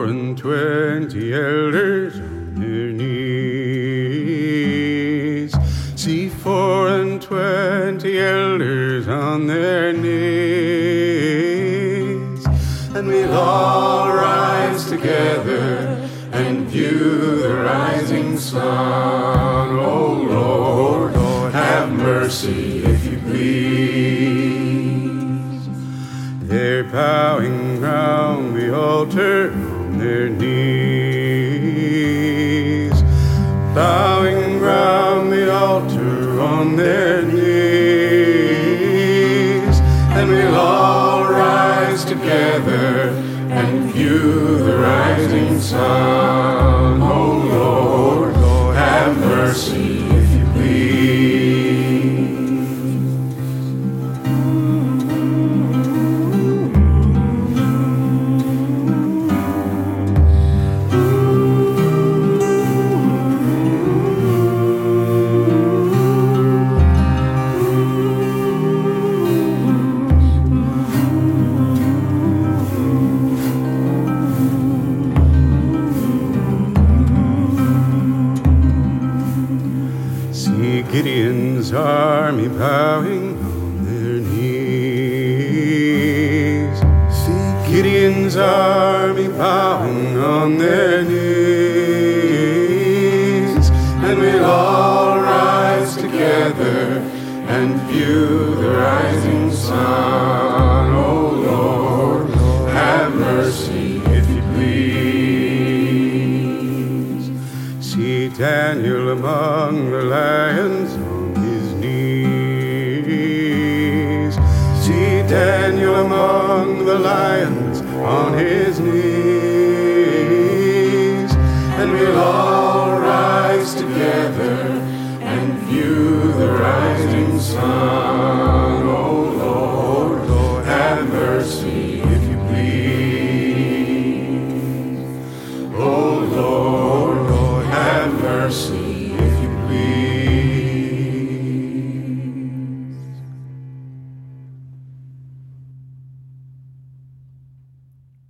24 elders on their knees. See 24 elders on their knees. And we'll all rise together and view the rising sun. O Lord, have mercy if you please. They're bowing round the altar on their knees. Bowing round the altar on their knees. And we'll all rise together and view the rising sun. O Lord, have mercy if you please. Gideon's army bowing on their knees. See Gideon's army bowing on their knees. And we'll all rise together and view the rising sun.